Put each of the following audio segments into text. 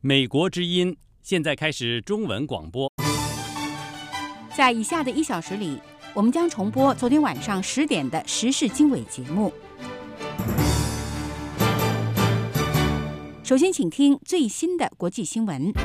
美国之音现在开始中文广播。 在以下的1小时里，我们将重播昨天晚上10点的时事经纬节目。首先，请听最新的国际新闻。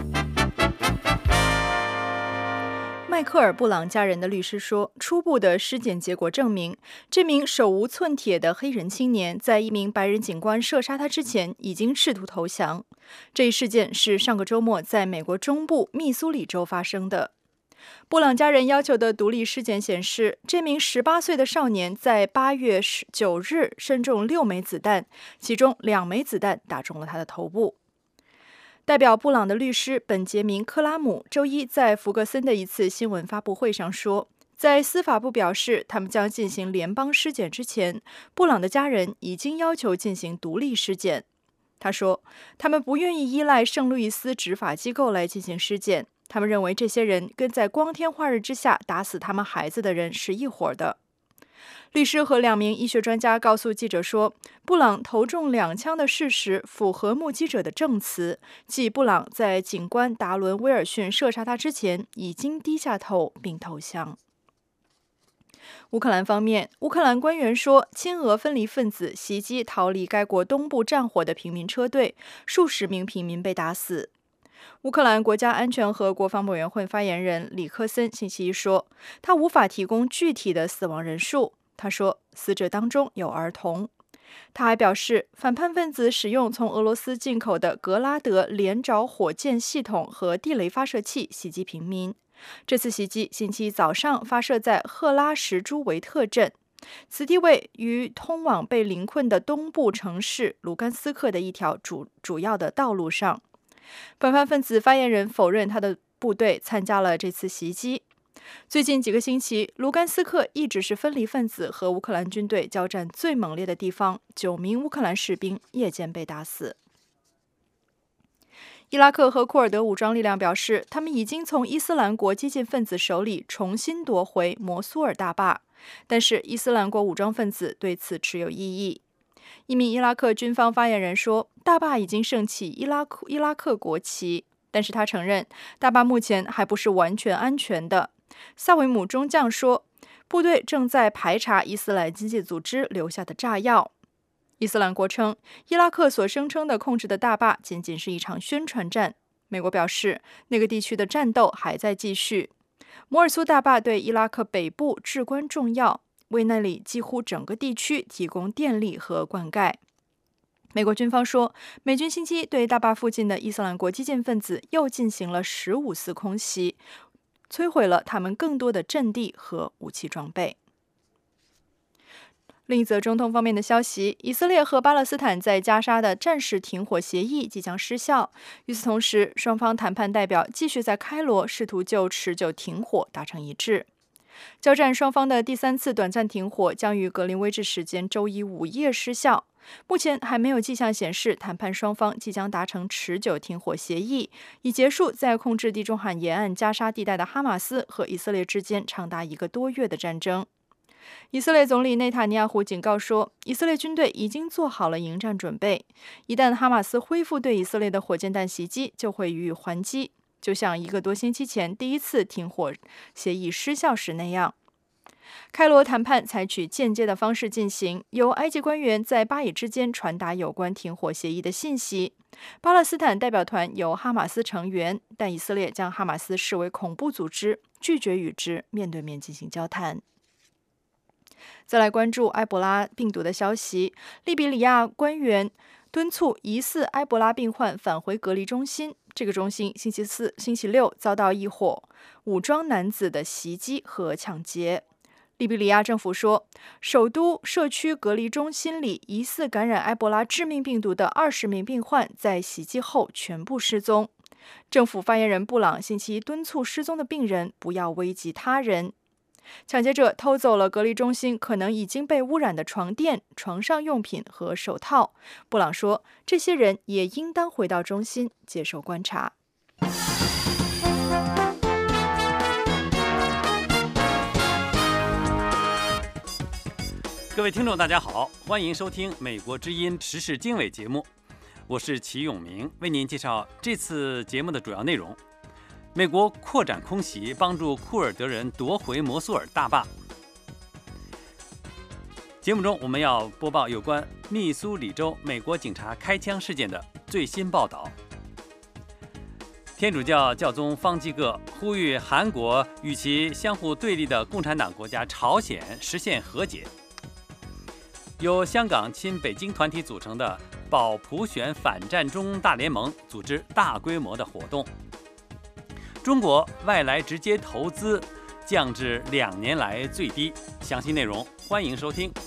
迈克尔·布朗家人的律师说，初步的尸检结果证明，这名手无寸铁的黑人青年在一名白人警官射杀他之前已经试图投降。这一事件是上个周末在美国中部密苏里州发生的。布朗家人要求的独立尸检显示，这名18岁的少年在8月9日身中6枚子弹，其中2枚子弹打中了他的头部。代表布朗的律师本杰明·克拉姆周一在弗格森的一次新闻发布会上说，在司法部表示他们将进行联邦尸检之前，布朗的家人已经要求进行独立尸检。他说，他们不愿意依赖圣路易斯执法机构来进行尸检，他们认为这些人跟在光天化日之下打死他们孩子的人是一伙的。律师和2名医学专家告诉记者说，布朗头中2枪的事实符合目击者的证词，即布朗在警官达伦·威尔逊射杀他之前已经低下头并投降。乌克兰方面，乌克兰官员说，亲俄分离分子袭击逃离该国东部战火的平民车队，数十名平民被打死。乌克兰国家安全和国防委员会发言人里科森星期一说，他无法提供具体的死亡人数。他说，死者当中有儿童。他还表示，反叛分子使用从俄罗斯进口的格拉德连着火箭系统和地雷发射器袭击平民。这次袭击星期一早上发射在赫拉什朱维特镇，此地位于通往被临困的东部城市卢甘斯克的一条主要的道路上。反叛分子发言人否认他的部队参加了这次袭击。最近几个星期，卢甘斯克一直是分离分子和乌克兰军队交战最猛烈的地方，9名乌克兰士兵夜间被打死。伊拉克和库尔德武装力量表示，他们已经从伊斯兰国激进分子手里重新夺回摩苏尔大坝，但是伊斯兰国武装分子对此持有异议。一名伊拉克军方发言人说，大坝已经升起伊拉克国旗，但是他承认大坝目前还不是完全安全的。萨维姆中将说，部队正在排查伊斯兰经济组织留下的炸药。伊斯兰国称，伊拉克所声称的控制的大坝仅仅是一场宣传战。美国表示，那个地区的战斗还在继续。摩尔苏大坝对伊拉克北部至关重要，为那里几乎整个地区提供电力和灌溉。美国军方说，美军星期对大坝附近的伊斯兰国激进分子又进行了15次空袭，摧毁了他们更多的阵地和武器装备。另一则中东方面的消息，以色列和巴勒斯坦在加沙的战时停火协议即将失效。与此同时，双方谈判代表继续在开罗试图就持久停火达成一致。交战双方的第3次短暂停火将于格林威治时间周一午夜失效。目前还没有迹象显示谈判双方即将达成持久停火协议，以结束在控制地中海沿岸加沙地带的哈马斯和以色列之间长达1个多月的战争。以色列总理内塔尼亚胡警告说，以色列军队已经做好了迎战准备，一旦哈马斯恢复对以色列的火箭弹袭击，就会予以还击，就像1个多星期前第1次停火协议失效时那样。开罗谈判采取间接的方式进行，由埃及官员在巴以之间传达有关停火协议的信息。巴勒斯坦代表团由哈马斯成员，但以色列将哈马斯视为恐怖组织，拒绝与之面对面进行交谈。再来关注埃博拉病毒的消息，利比里亚官员敦促疑似埃博拉病患返回隔离中心。这个中心星期六遭到一伙武装男子的袭击和抢劫。利比里亚政府说，首都社区隔离中心里疑似感染埃博拉致命病毒的20名病患在袭击后全部失踪。政府发言人布朗星期一敦促失踪的病人不要危及他人。抢劫者偷走了隔离中心可能已经被污染的床垫、床上用品和手套。布朗说，这些人也应当回到中心接受观察。 各位听众大家好，欢迎收听美国之音时事经纬节目。 我是齐永明，为您介绍这次节目的主要内容。美国扩展空袭，帮助库尔德人夺回摩苏尔大坝。节目中我们要播报有关密苏里州美国警察开枪事件的最新报道。天主教教宗方济各呼吁韩国与其相互对立的共产党国家朝鲜实现和解。由香港亲北京团体组成的保普选反战中大联盟组织大规模的活动。中国外来直接投资降至2年来最低。详细内容欢迎收听。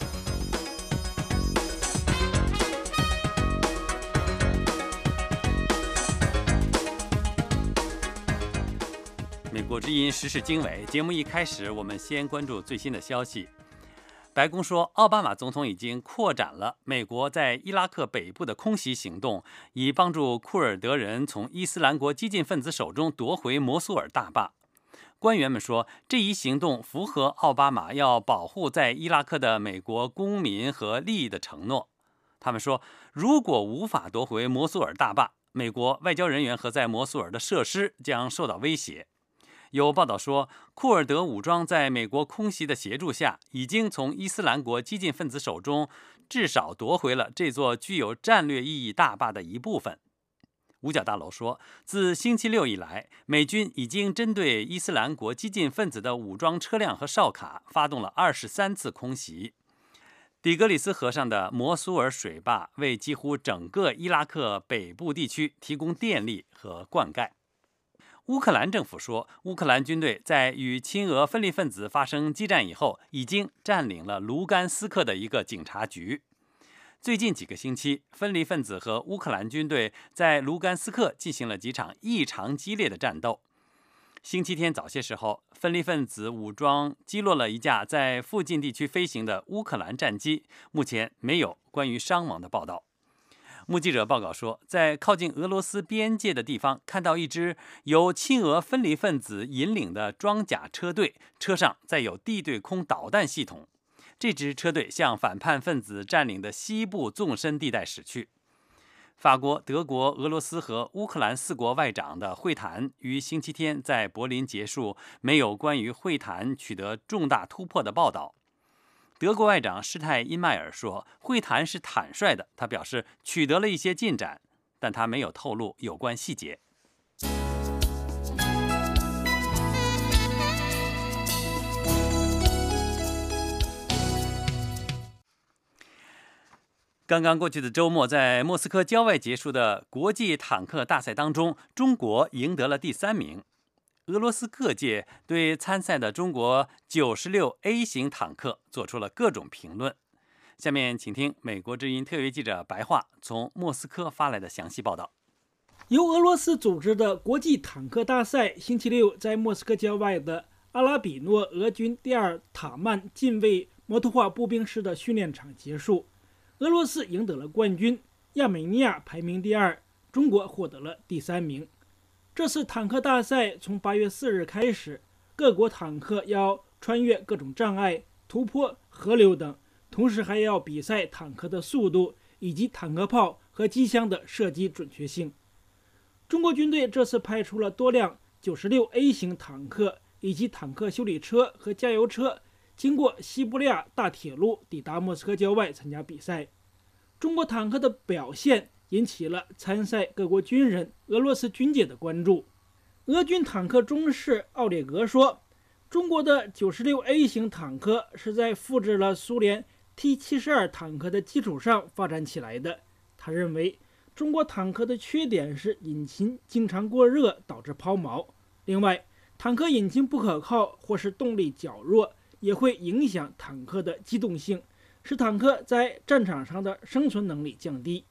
美国之音时事经纬节目一开始，我们先关注最新的消息。白宫说，奥巴马总统已经扩展了美国在伊拉克北部的空袭行动，以帮助库尔德人从伊斯兰国激进分子手中夺回摩苏尔大坝。官员们说，这一行动符合奥巴马要保护在伊拉克的美国公民和利益的承诺。他们说，如果无法夺回摩苏尔大坝，美国外交人员和在摩苏尔的设施将受到威胁。有报道说，库尔德武装在美国空袭的协助下，已经从伊斯兰国激进分子手中至少夺回了这座具有战略意义大坝的一部分。五角大楼说，自星期六以来，美军已经针对伊斯兰国激进分子的武装车辆和哨卡发动了23次空袭。底格里斯河上的摩苏尔水坝为几乎整个伊拉克北部地区提供电力和灌溉。乌克兰政府说，乌克兰军队在与亲俄分离分子发生激战以后，已经占领了卢甘斯克的一个警察局。最近几个星期，分离分子和乌克兰军队在卢甘斯克进行了几场异常激烈的战斗。星期天早些时候，分离分子武装击落了一架在附近地区飞行的乌克兰战机，目前没有关于伤亡的报道。目击者报告说，在靠近俄罗斯边界的地方看到一支由亲俄分离分子引领的装甲车队，车上载有地对空导弹系统。这支车队向反叛分子占领的西部纵深地带驶去。法国、德国、俄罗斯和乌克兰4国外长的会谈于星期天在柏林结束，没有关于会谈取得重大突破的报道。德国外长施泰因迈尔说，会谈是坦率的，他表示取得了一些进展，但他没有透露有关细节。刚刚过去的周末，在莫斯科郊外结束的国际坦克大赛当中，中国赢得了第3名。俄罗斯各界对参赛的中国96A 型坦克做出了各种评论。下面请听美国之音特约记者白桦从莫斯科发来的详细报道。 由俄罗斯组织的国际坦克大赛星期六在莫斯科郊外的阿拉比诺俄军第2塔曼近卫摩托化步兵师的训练场结束。俄罗斯赢得了冠军，亚美尼亚排名第2，中国获得了第3名。这次坦克大赛从8月4日开始，各国坦克要穿越各种障碍、突破河流等，同时还要比赛坦克的速度以及坦克炮和机枪的射击准确性。中国军队这次派出了多辆96A 型坦克以及坦克修理车和加油车，经过西伯利亚大铁路抵达莫斯科郊外参加比赛。中国坦克的表现引起了参赛各国军人、俄罗斯军界的关注。俄军坦克中士奥列格说，中国的96A 型坦克是在复制了苏联 T-72 坦克的基础上发展起来的。他认为，中国坦克的缺点是引擎经常过热，导致抛锚。另外，坦克引擎不可靠或是动力较弱，也会影响坦克的机动性，使坦克在战场上的生存能力降低。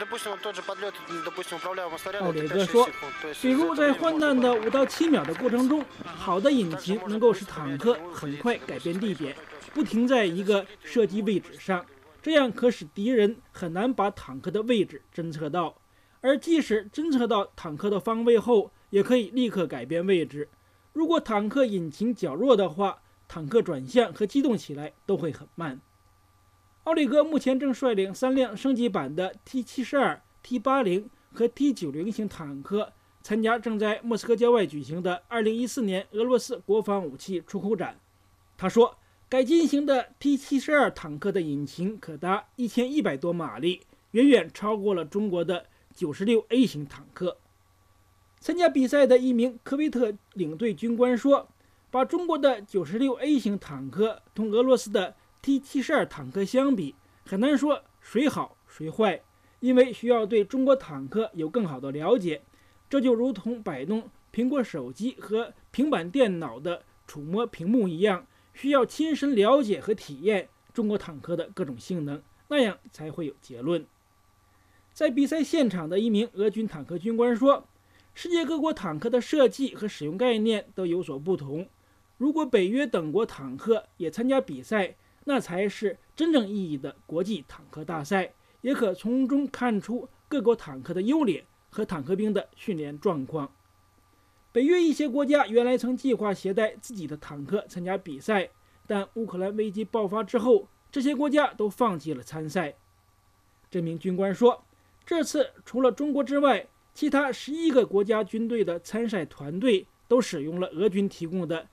奥列格说，比如在换弹的5到7秒的过程中，好的引擎能够使坦克很快改变地点，不停在一个射击位置上，这样可使敌人很难把坦克的位置侦测到，而即使侦测到坦克的方位后，也可以立刻改变位置。如果坦克引擎较弱的话，坦克转向和机动起来都会很慢。奥列格目前正率领3辆升级版的 T-72、 T80和 T90型坦克参加正在莫斯科郊外举行的2014年俄罗斯国防武器出口展。他说，改进型的 T72坦克的引擎可达1100多马力，远远超过了中国的 96A 型坦克。参加比赛的一名科威特领队军官说，把中国的 96A 型坦克同俄罗斯的 T72坦克相比，很难说谁好谁坏，因为需要对中国坦克有更好的了解。这就如同摆弄苹果手机和平板电脑的触摸屏幕一样，需要亲身了解和体验中国坦克的各种性能，那样才会有结论。在比赛现场的一名俄军坦克军官说，世界各国坦克的设计和使用概念都有所不同，如果北约等国坦克也参加比赛，那才是真正意义的国际坦克大赛，也可从中看出各国坦克的优劣和坦克兵的训练状况。北约一些国家原来曾计划携带自己的坦克参加比赛，但乌克兰危机爆发之后，这些国家都放弃了参赛。这名军官说，这次除了中国之外，其他11个国家军队的参赛团队都使用了俄军提供的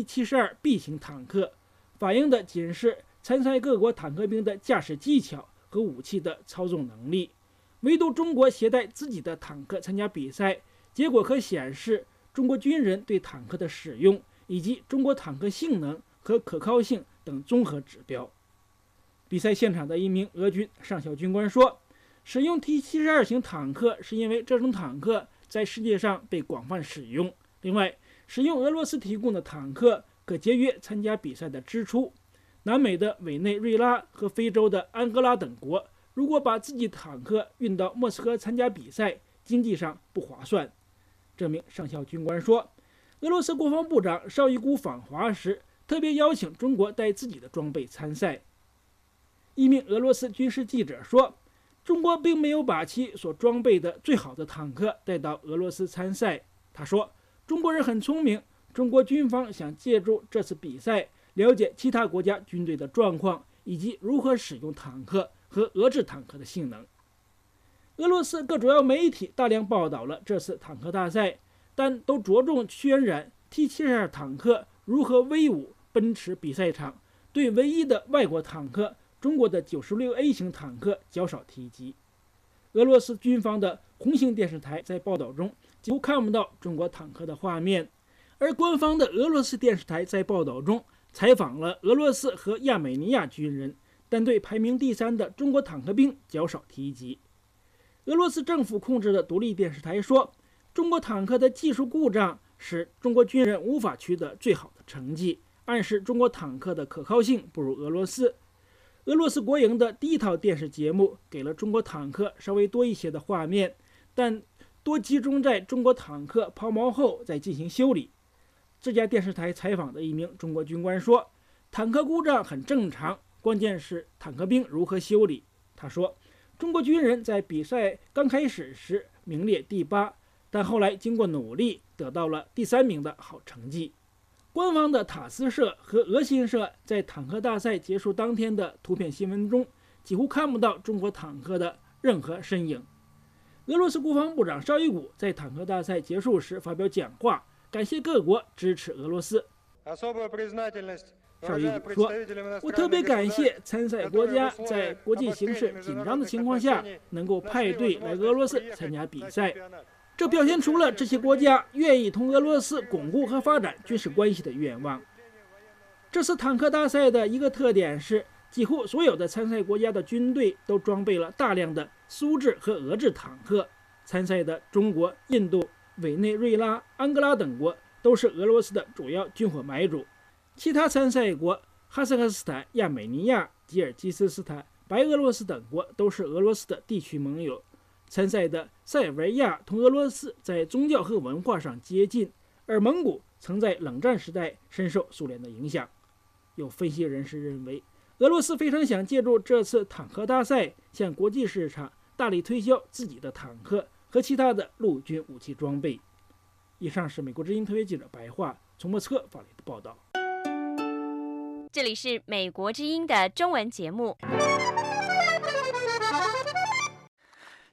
T72B 型坦克，反映的仅是参赛各国坦克兵的驾驶技巧和武器的操纵能力。唯独中国携带自己的坦克参加比赛，结果可显示中国军人对坦克的使用以及中国坦克性能和可靠性等综合指标。比赛现场的一名俄军上校军官说，使用 T72型坦克是因为这种坦克在世界上被广泛使用，另外使用俄罗斯提供的坦克可节约参加比赛的支出。南美的委内瑞拉和非洲的安哥拉等国如果把自己坦克运到莫斯科参加比赛，经济上不划算。这名上校军官说，俄罗斯国防部长绍伊古访华时特别邀请中国带自己的装备参赛。一名俄罗斯军事记者说，中国并没有把其所装备的最好的坦克带到俄罗斯参赛。他说，中国人很聪明，中国军方想借助这次比赛了解其他国家军队的状况，以及如何使用坦克和俄制坦克的性能。俄罗斯各主要媒体大量报道了这次坦克大赛，但都着重渲染 T72坦克如何威武奔驰比赛场，对唯一的外国坦克中国的 96A 型坦克较少提及。俄罗斯军方的红星电视台在报道中几乎看不到中国坦克的画面，而官方的俄罗斯电视台在报道中采访了俄罗斯和亚美尼亚军人，但对排名第3的中国坦克兵较少提及。俄罗斯政府控制的独立电视台说，中国坦克的技术故障使中国军人无法取得最好的成绩，暗示中国坦克的可靠性不如俄罗斯。俄罗斯国营的第一套电视节目给了中国坦克稍微多一些的画面，但多集中在中国坦克抛锚后再进行修理。这家电视台采访的一名中国军官说，坦克故障很正常，关键是坦克兵如何修理。他说，中国军人在比赛刚开始时名列第8，但后来经过努力得到了第3名的好成绩。官方的塔斯社和俄新社在坦克大赛结束当天的图片新闻中几乎看不到中国坦克的任何身影。俄罗斯国防部长绍伊古在坦克大赛结束时发表讲话，感谢各国支持俄罗斯。绍伊古说，我特别感谢参赛国家在国际形势紧张的情况下能够派队来俄罗斯参加比赛，这表现出了这些国家愿意同俄罗斯巩固和发展军事关系的愿望。这次坦克大赛的一个特点是，几乎所有的参赛国家的军队都装备了大量的苏制和俄制坦克。参赛的中国、印度、委内瑞拉、安哥拉等国都是俄罗斯的主要军火买主。其他参赛国哈萨克斯坦、亚美尼亚、吉尔吉斯斯坦、白俄罗斯等国都是俄罗斯的地区盟友。参赛的塞尔维亚同俄罗斯在宗教和文化上接近，而蒙古曾在冷战时代深受苏联的影响。有分析人士认为，俄罗斯非常想借助这次坦克大赛向国际市场大力推销自己的坦克和其他的陆军武器装备。以上是美国之音特约记者白桦从莫斯科发来的报道。 这里是美国之音的中文节目。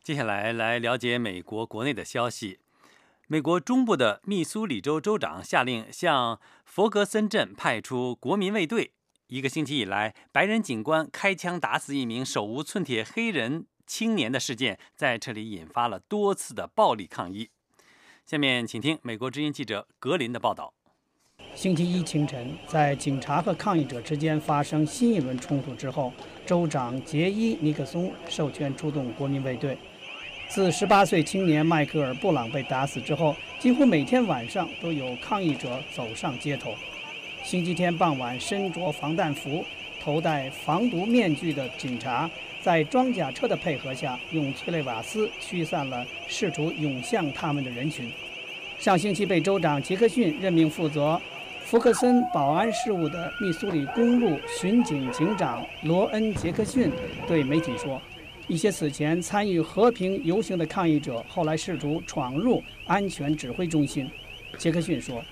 接下来了解美国国内的消息。美国中部的密苏里州州长下令向弗格森镇派出国民卫队。1个星期以来，白人警官开枪打死一名手无寸铁黑人青年的事件，在这里引发了多次的暴力抗议。下面请听美国之音记者格林的报道。 星期一清晨，在警察和抗议者之间发生新一轮冲突之后，州长杰伊·尼克松授权出动国民卫队。自18岁青年迈克尔·布朗被打死之后，几乎每天晚上都有抗议者走上街头。星期天傍晚，身着防弹服、头戴防毒面具的警察在装甲车的配合下，用催泪瓦斯驱散了试图涌向他们的人群。上星期被州长杰克逊任命负责福克森保安事务的密苏里公路巡警警长罗恩·杰克逊对媒体说，一些此前参与和平游行的抗议者后来试图闯入安全指挥中心。杰克逊说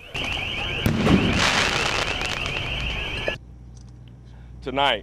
Tonight,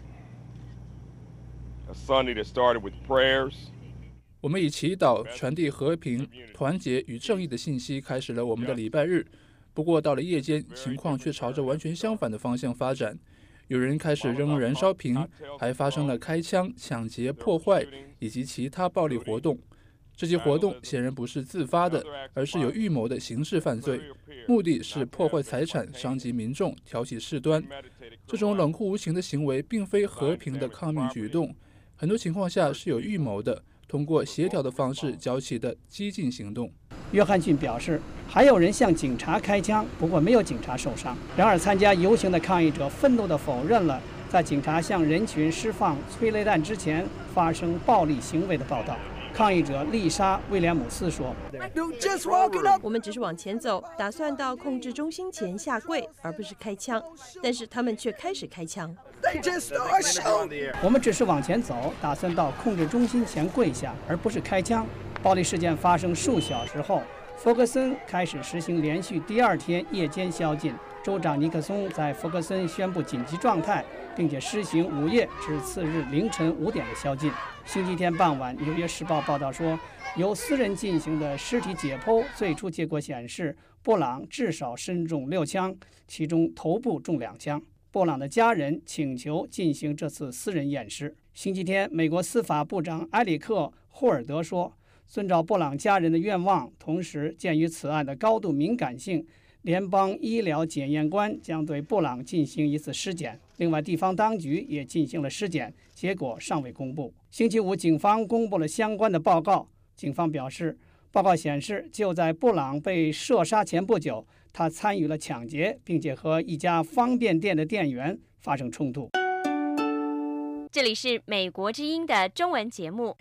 a Sunday that started with prayers. 我们以祈祷传递和平、团结与正义的信息开始了我们的礼拜日。不过到了夜间，情况却朝着完全相反的方向发展。有人开始扔燃烧瓶，还发生了开枪、抢劫、破坏以及其他暴力活动。这些活动显然不是自发的，而是有预谋的刑事犯罪，目的是破坏财产、伤及民众、挑起事端。这种冷酷无情的行为并非和平的抗命举动，很多情况下是有预谋的，通过协调的方式搅起的激进行动。 约翰逊表示，还有人向警察开枪，不过没有警察受伤。然而，参加游行的抗议者愤怒地否认了在警察向人群释放催泪弹之前发生暴力行为的报道。抗议者丽莎·威廉姆斯说：“ 我们只是往前走，打算到控制中心前下跪，而不是开枪。但是他们却开始开枪。 我们只是往前走，打算到控制中心前跪下，而不是开枪。”暴力事件发生数小时后，弗格森开始实行连续第2天夜间宵禁。州长尼克松在弗格森宣布紧急状态，并且施行午夜至次日凌晨5点的宵禁。星期天傍晚，《纽约时报》报道说，由私人进行的尸体解剖最初结果显示，布朗至少身中6枪，其中头部中2枪。布朗的家人请求进行这次私人验尸。星期天，美国司法部长埃里克·霍尔德说，遵照布朗家人的愿望，同时鉴于此案的高度敏感性，联邦医疗检验官将对布朗进行一次尸检。另外，地方当局也进行了尸检，结果尚未公布。星期五，警方公布了相关的报告。警方表示，报告显示，就在布朗被射杀前不久，他参与了抢劫，并且和一家方便店的店员发生冲突。 这里是美国之音的中文节目。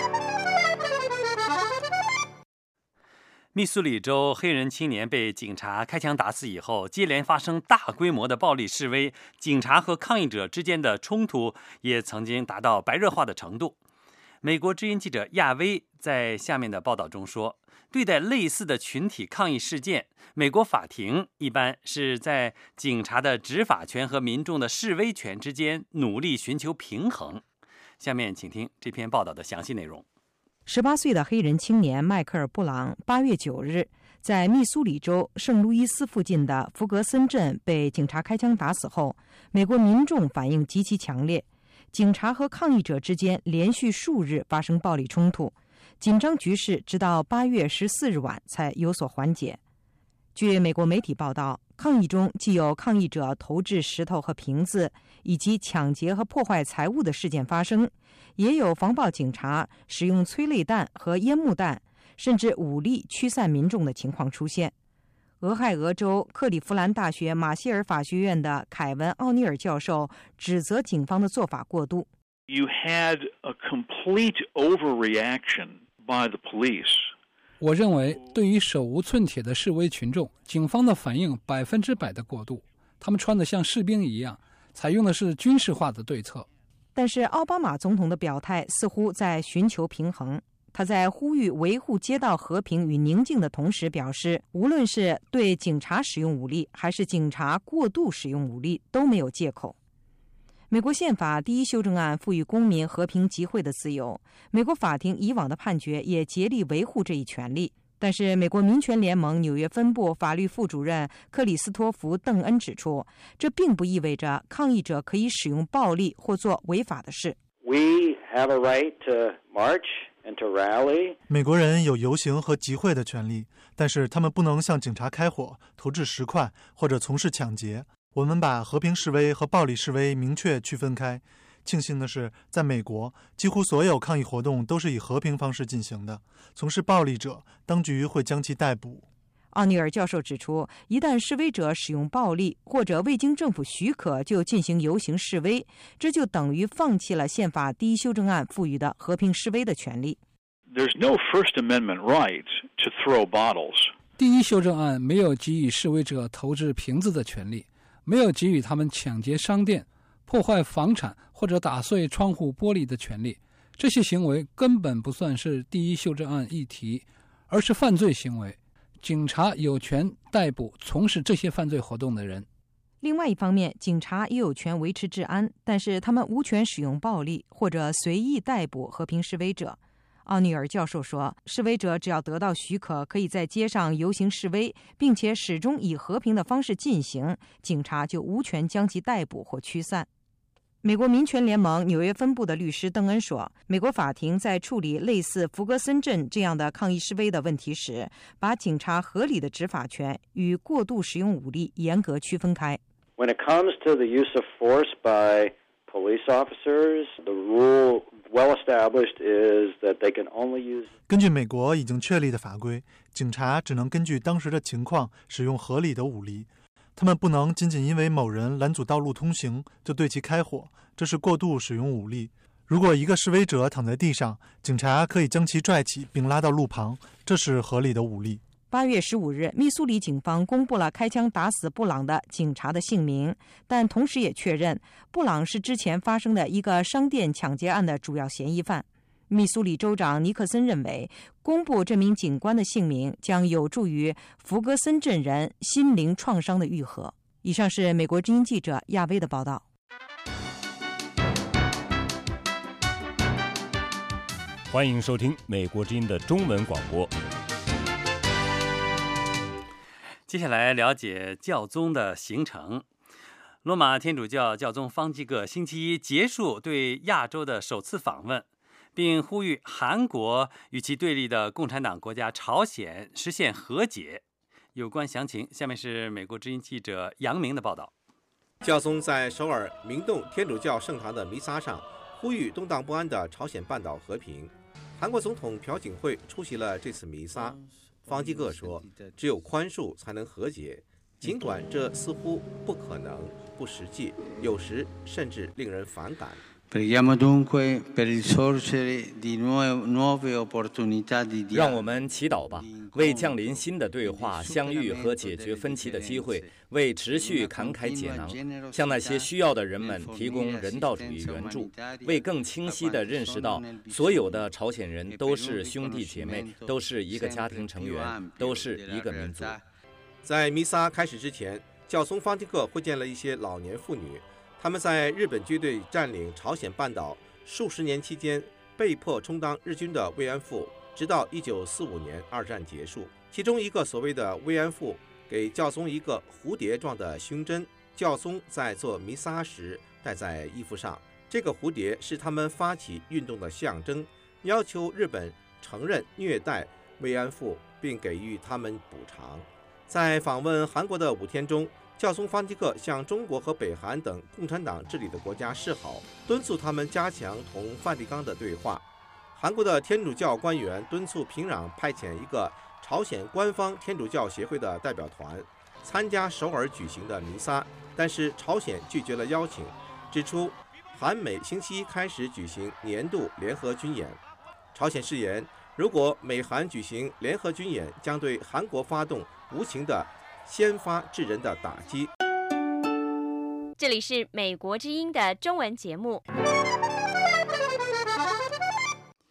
密苏里州黑人青年被警察开枪打死以后，接连发生大规模的暴力示威，警察和抗议者之间的冲突也曾经达到白热化的程度。美国之音记者亚威在下面的报道中说，对待类似的群体抗议事件，美国法庭一般是在警察的执法权和民众的示威权之间努力寻求平衡。下面请听这篇报道的详细内容。 18岁的黑人青年迈克尔·布朗8月9日在密苏里州圣路易斯附近的弗格森镇被警察开枪打死后，美国民众反应极其强烈，警察和抗议者之间连续数日发生暴力冲突，紧张局势直到8月14日晚才有所缓解。据美国媒体报道，抗议中既有抗议者投掷石头和瓶子，以及抢劫和破坏财物的事件发生，也有防暴警察使用催泪弹和烟幕弹，甚至武力驱散民众的情况出现。俄亥俄州克利夫兰大学马歇尔法学院的凯文·奥尼尔教授指责警方的做法过度。 You had a complete overreaction by the police. 我认为，对于手无寸铁的示威群众，警方的反应100%的过度。他们穿得像士兵一样，采用的是军事化的对策。 但是奥巴马总统的表态似乎在寻求平衡。他在呼吁维护街道和平与宁静的同时表示，无论是对警察使用武力，还是警察过度使用武力，都没有借口。 美国宪法第一修正案赋予公民和平集会的自由，美国法庭以往的判决也竭力维护这一权利。但是美国民权联盟纽约分部法律副主任克里斯托弗·邓恩指出，这并不意味着抗议者可以使用暴力或做违法的事。 We have a right to march and to rally. 美国人有游行和集会的权利，但是他们不能向警察开火、投掷石块或者从事抢劫。我们把和平示威和暴力示威明确区分开。庆幸的是，在美国，几乎所有抗议活动都是以和平方式进行的。从事暴力者，当局会将其逮捕。 奥尼尔教授指出，一旦示威者使用暴力或者未经政府许可就进行游行示威，这就等于放弃了宪法第一修正案赋予的和平示威的权利。 There's no First Amendment right to throw bottles. 第一修正案没有给予示威者投掷瓶子的权利，没有给予他们抢劫商店、破坏房产或者打碎窗户玻璃的权利。这些行为根本不算是第一修正案议题，而是犯罪行为。警察有权逮捕从事这些犯罪活动的人。 另外一方面，警察也有权维持治安，但是他们无权使用暴力或者随意逮捕和平示威者。奥尼尔教授说，示威者只要得到许可，可以在街上游行示威，并且始终以和平的方式进行，警察就无权将其逮捕或驱散。美国民权联盟纽约分部的律师邓恩说，美国法庭在处理类似弗格森镇这样的抗议示威的问题时，把警察合理的执法权与过度使用武力严格区分开。 When it comes to the use of force by police officers, the rule well established is that they can only use. 根据美国已经确立的法规，警察只能根据当时的情况使用合理的武力。他们不能仅仅因为某人拦阻道路通行就对其开火，这是过度使用武力。如果一个示威者躺在地上，警察可以将其拽起并拉到路旁，这是合理的武力。 8月15日，密苏里警方公布了开枪打死布朗的警察的姓名，但同时也确认布朗是之前发生的一个商店抢劫案的主要嫌疑犯。密苏里州长尼克森认为，公布这名警官的姓名将有助于弗格森镇人心灵创伤的愈合。以上是美国之音记者亚薇的报道。 欢迎收听美国之音的中文广播。 接下来了解教宗的行程。罗马天主教教宗方济各星期一结束对亚洲的首次访问，并呼吁韩国与其对立的共产党国家朝鲜实现和解。有关详情，下面是美国之音记者杨明的报道。 教宗在首尔明洞天主教圣堂的弥撒上呼吁动荡不安的朝鲜半岛和平。韩国总统朴槿惠出席了这次弥撒。方济各说，只有宽恕才能和解，尽管这似乎不可能、不实际，有时甚至令人反感。 让我们祈祷吧，为降临新的对话、相遇和解决分歧的机会，为持续慷慨解囊，向那些需要的人们提供人道主义援助，为更清晰地认识到所有的朝鲜人都是兄弟姐妹，都是一个家庭成员，都是一个民族。 在弥撒开始之前，教宗方济各会见了一些老年妇女。他们在日本军队占领朝鲜半岛数十年期间，被迫充当日军的慰安妇，直到1945年二战结束。其中一个所谓的慰安妇给教宗一个蝴蝶状的胸针，教宗在做弥撒时戴在衣服上。这个蝴蝶是他们发起运动的象征，要求日本承认虐待慰安妇，并给予他们补偿。在访问韩国的5天中，教宗方济各向中国和北韩等共产党治理的国家示好，敦促他们加强同梵蒂冈的对话。韩国的天主教官员敦促平壤派遣一个朝鲜官方天主教协会的代表团参加首尔举行的弥撒，但是朝鲜拒绝了邀请，指出韩美星期一开始举行年度联合军演。朝鲜誓言，如果美韩举行联合军演，将对韩国发动无情的先发制人的打击。 这里是美国之音的中文节目。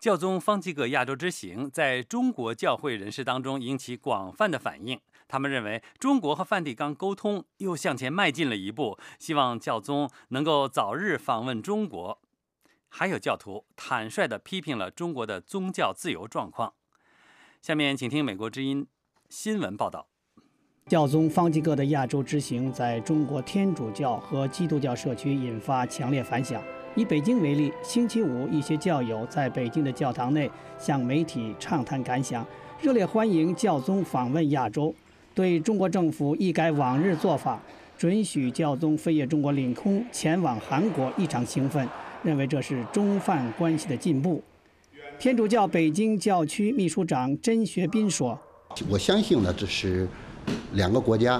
教宗方济各亚洲之行在中国教会人士当中引起广泛的反应。他们认为中国和梵蒂冈沟通又向前迈进了一步，希望教宗能够早日访问中国。还有教徒坦率地批评了中国的宗教自由状况。下面请听美国之音新闻报道。 教宗方济各的亚洲之行在中国天主教和基督教社区引发强烈反响。以北京为例，星期五一些教友在北京的教堂内向媒体畅谈感想，热烈欢迎教宗访问亚洲，对中国政府一改往日做法，准许教宗飞越中国领空前往韩国异常兴奋，认为这是中梵关系的进步。天主教北京教区秘书长甄学斌说：“ 我相信呢，这是两个国家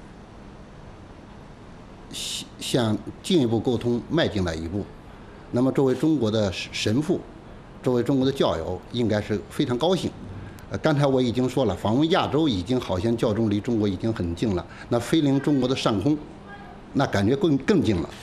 向进一步沟通迈进了一步。那么，作为中国的神父，作为中国的教友，应该是非常高兴。刚才我已经说了，访问亚洲已经好像教宗离中国已经很近了，那飞临中国的上空，那感觉更近了。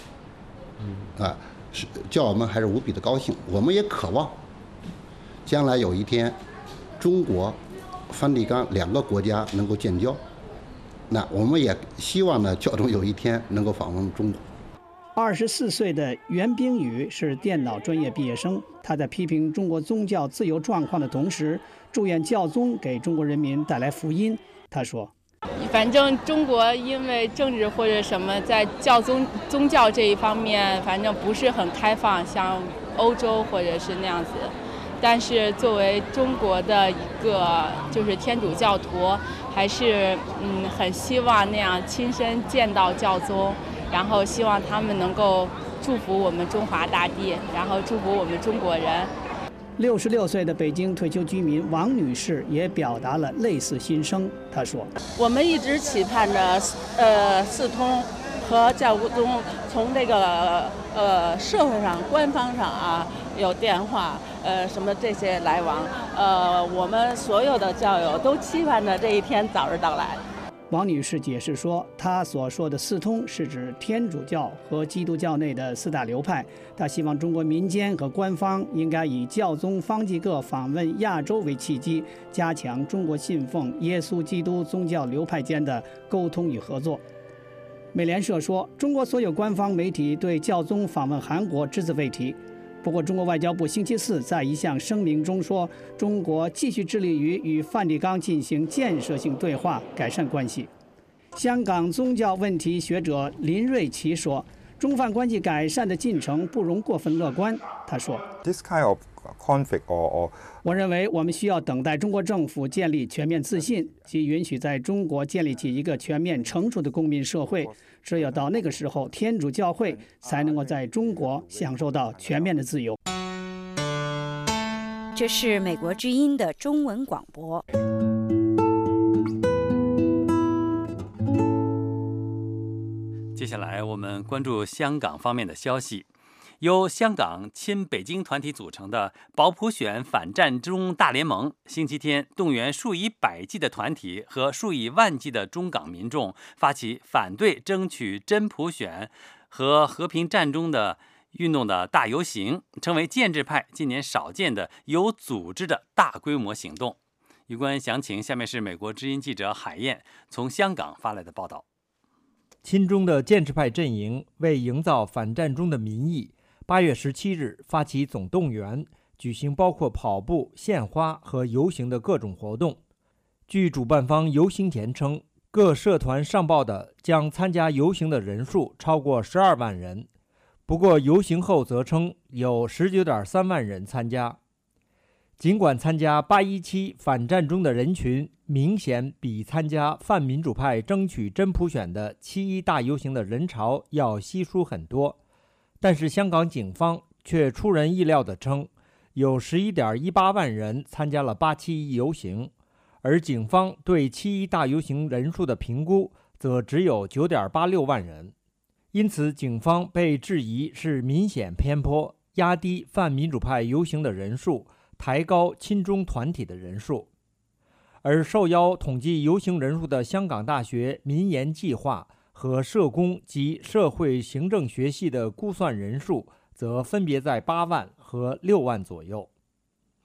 教友们还是无比的高兴。我们也渴望，将来有一天，中国、梵蒂冈两个国家能够建交。那我们也希望呢，教宗有一天能够访问中国。” 24岁的袁冰雨是电脑专业毕业生，他在批评中国宗教自由状况的同时，祝愿教宗给中国人民带来福音。他说：“ 反正中国因为政治或者什么，在宗教这一方面，反正不是很开放，像欧洲或者是那样子。但是作为中国的一个就是天主教徒，还是很希望那样亲身见到教宗。” 然后希望他们能够祝福我们中华大地，然后祝福我们中国人。 66岁的北京退休居民王女士也表达了类似心声。她说：“ 我们一直期盼着四通和教宗从这个社会上、官方上啊有电话什么这些来往。我们所有的教友都期盼着这一天早日到来。” 王女士解释说，她所说的四通是指天主教和基督教内的4大流派。她希望中国民间和官方应该以教宗方济各访问亚洲为契机，加强中国信奉耶稣基督宗教流派间的沟通与合作。美联社说，中国所有官方媒体对教宗访问韩国只字未提。 不过，中国外交部星期4在一项声明中说，中国继续致力于与梵蒂冈进行建设性对话，改善关系。香港宗教问题学者林瑞琪说，中梵关系改善的进程不容过分乐观。他说 ：“This kind of conflict or 我认为我们需要等待中国政府建立全面自信，即允许在中国建立起一个全面成熟的公民社会。只有到那个时候，天主教会才能够在中国享受到全面的自由。” 这是美国之音的中文广播。 接下来我们关注香港方面的消息。由香港亲北京团体组成的保普选反战中大联盟，星期天动员数以百计的团体和数以万计的中港民众，发起反对争取真普选和和平战中的运动的大游行，成为建制派今年少见的有组织的大规模行动。有关详情，下面是美国之音记者海燕从香港发来的报道。 亲中的建制派阵营为营造反战中的民意，8月17日发起总动员，举行包括跑步、献花和游行的各种活动。据主办方游行田称，各社团上报的将参加游行的人数超过12万人。不过游行后则称有19.3万人参加。尽管参加817反战中的人群明显比参加泛民主派争取真普选的7·1大游行的人潮要稀疏很多，但是香港警方却出人意料地称，有11.18万人参加了8·7游行，而警方对7·1大游行人数的评估则只有9.86万人。因此警方被质疑是明显偏颇，压低泛民主派游行的人数，抬高亲中团体的人数。而受邀统计游行人数的香港大学民研计划和社工及社会行政学系的估算人数则分别在8万和6万左右。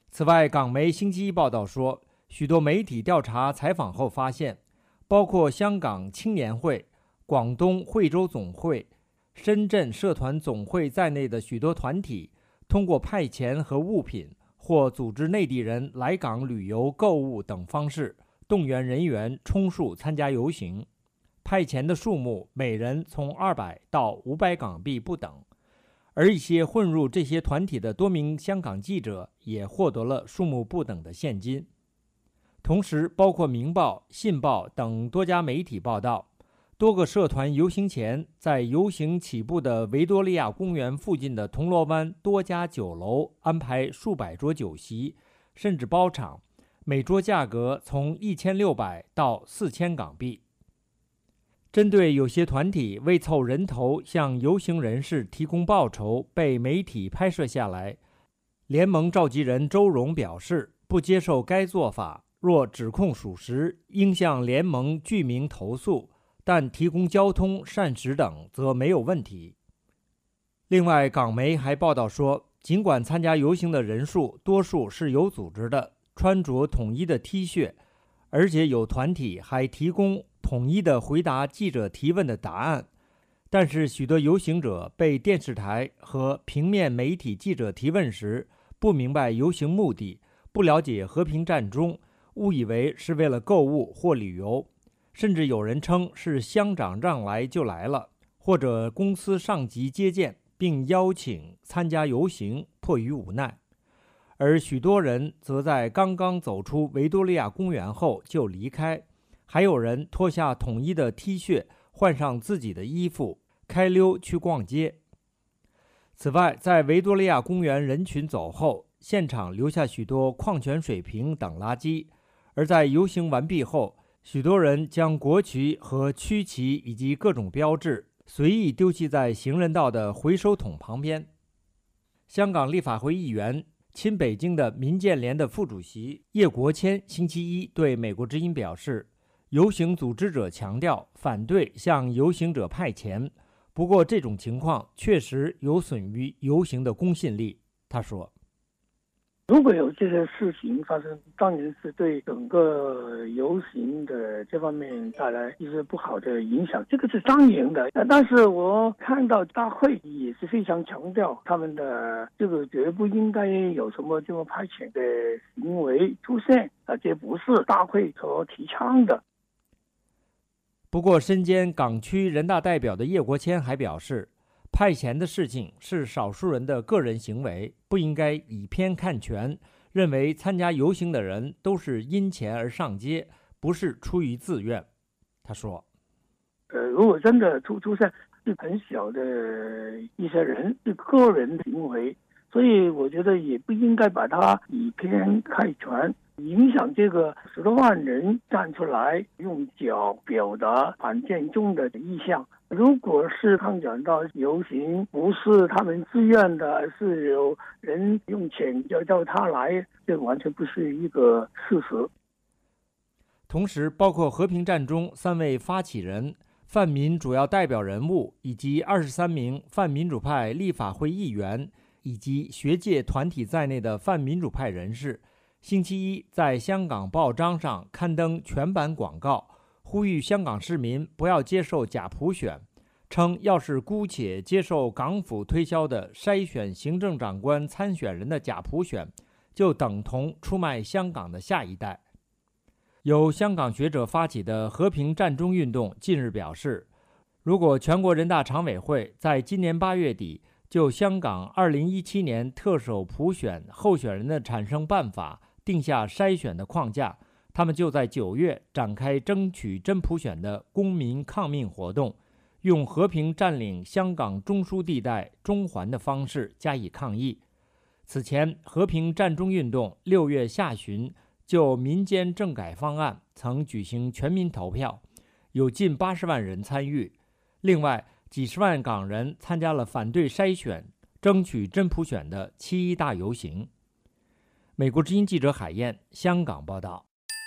此外，港媒星期一报道说，许多媒体调查采访后发现，包括香港青年会、广东惠州总会、深圳社团总会在内的许多团体，通过派钱和物品或组织内地人来港旅游、购物等方式，动员人员充数参加游行。派钱的数目每人从200到500港币不等，而一些混入这些团体的多名香港记者也获得了数目不等的现金。同时，包括《明报》、《信报》等多家媒体报道，多个社团游行前在游行起步的维多利亚公园附近的铜锣湾多家酒楼安排数百桌酒席，甚至包场，每桌价格从1600到4000港币。针对有些团体为凑人头向游行人士提供报酬被媒体拍摄下来，联盟召集人周荣表示不接受该做法，若指控属实，应向联盟具名投诉，但提供交通、膳食等则没有问题。另外，港媒还报道说，尽管参加游行的人数多数是有组织的，穿着统一的 T 恤，而且有团体还提供统一的回答记者提问的答案，但是许多游行者被电视台和平面媒体记者提问时，不明白游行目的，不了解和平占中，误以为是为了购物或旅游，甚至有人称是乡长让来就来了，或者公司上级接见并邀请参加游行，迫于无奈。而许多人则在刚刚走出维多利亚公园后就离开，还有人脱下统一的 T 恤，换上自己的衣服，开溜去逛街。此外，在维多利亚公园人群走后，现场留下许多矿泉水瓶等垃圾，而在游行完毕后，许多人将国旗和区旗以及各种标志随意丢弃在行人道的回收桶旁边。香港立法会议员、亲北京的民建联的副主席叶国谦星期一对美国之音表示，游行组织者强调反对向游行者派钱，不过这种情况确实有损于游行的公信力。他说， 如果有这些事情发生，当然是对整个游行的这方面带来一些不好的影响，这个是当然的。但是我看到大会也是非常强调他们的这个绝不应该有什么这么派遣的行为出现，这不是大会所提倡的。 不过，身兼港区人大代表的叶国谦还表示，派钱的事情是少数人的个人行为，不应该以偏看全，认为参加游行的人都是因钱而上街，不是出于自愿。他说， 如果真的出现是很小的一些人，是个人的行为，所以我觉得也不应该把它以偏概全，影响这个10多万人站出来用脚表达反建中的意向。如果是刚讲到游行不是他们自愿的，而是有人用钱叫他来，这完全不是一个事实。 同时，包括和平占中3位发起人、泛民主要代表人物以及23名泛民主派立法会议员以及学界团体在内的泛民主派人士，星期一在香港报章上刊登全版广告，呼吁香港市民不要接受假普选，称要是姑且接受港府推销的筛选行政长官参选人的假普选，就等同出卖香港的下一代。由香港学者发起的和平占中运动近日表示，如果全国人大常委会在今年8月底就香港2017年特首普选候选人的产生办法定下筛选的框架，他们就在9月展开争取真普选的公民抗命活动，用和平占领香港中枢地带中环的方式加以抗议。此前，和平占中运动6月下旬就民间政改方案曾举行全民投票，有近80万人参与。另外，几十万港人参加了反对筛选、争取真普选的7·1大游行。美国之音记者海燕，香港报道。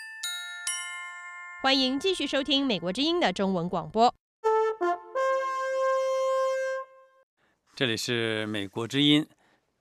欢迎继续收听美国之音的中文广播。 这里是美国之音。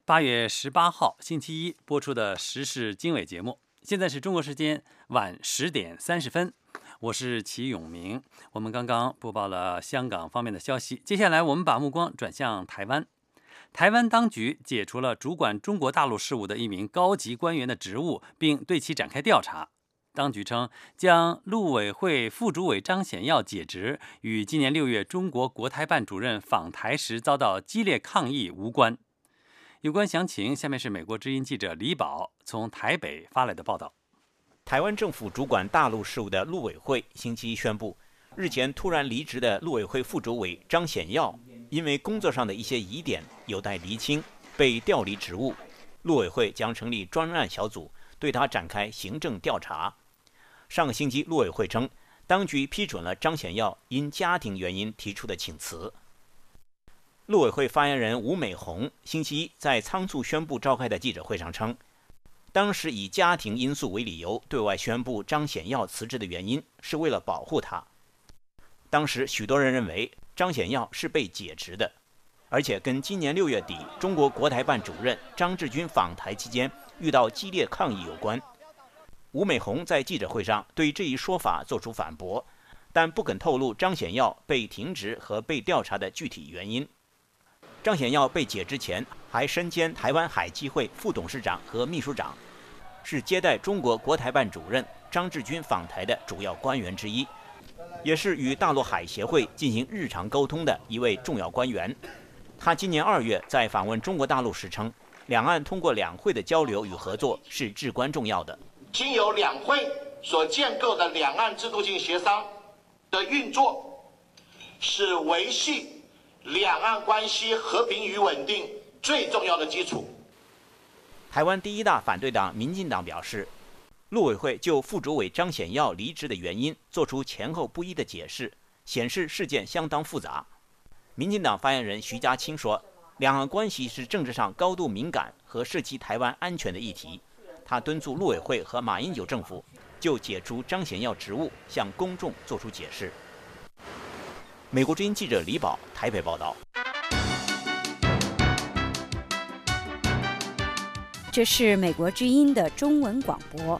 8月18号星期一播出的时事经纬节目，现在是中国时间晚10点30分，我是齐永明。我们刚刚播报了香港方面的消息，接下来我们把目光转向台湾。台湾当局解除了主管中国大陆事务的一名高级官员的职务，并对其展开调查。当局称，将陆委会副主委张显耀解职与今年6月中国国台办主任访台时遭到激烈抗议无关。有关详情，下面是美国之音记者李宝从台北发来的报道。 台湾政府主管大陆事务的陆委会星期一宣布，日前突然离职的陆委会副主委张显耀，因为工作上的一些疑点有待厘清，被调离职务。陆委会将成立专案小组，对他展开行政调查。上个星期，陆委会称，当局批准了张显耀因家庭原因提出的请辞。陆委会发言人吴美红星期一在仓促宣布召开的记者会上称，当时以家庭因素为理由对外宣布张显耀辞职的原因是为了保护他。当时许多人认为张显耀是被解职的，而且跟今年6月底中国国台办主任张志军访台期间遇到激烈抗议有关。吴美红在记者会上对这一说法作出反驳，但不肯透露张显耀被停职和被调查的具体原因。张显耀被解职前还身兼台湾海基会副董事长和秘书长，是接待中国国台办主任张志军访台的主要官员之一，也是与大陆海协会进行日常沟通的一位重要官员。他今年2月在访问中国大陆时称，两岸通过两会的交流与合作是至关重要的。 经由两会所建构的两岸制度性协商的运作，是维系两岸关系和平与稳定最重要的基础。 台湾第一大反对党民进党表示，陆委会就副主委张显耀离职的原因做出前后不一的解释，显示事件相当复杂。民进党发言人徐家清说，两岸关系是政治上高度敏感和涉及台湾安全的议题。他敦促陆委会和马英九政府就解除张显耀职务向公众作出解释。美国之音记者李宝台北报道。 这是美国之音的中文广播。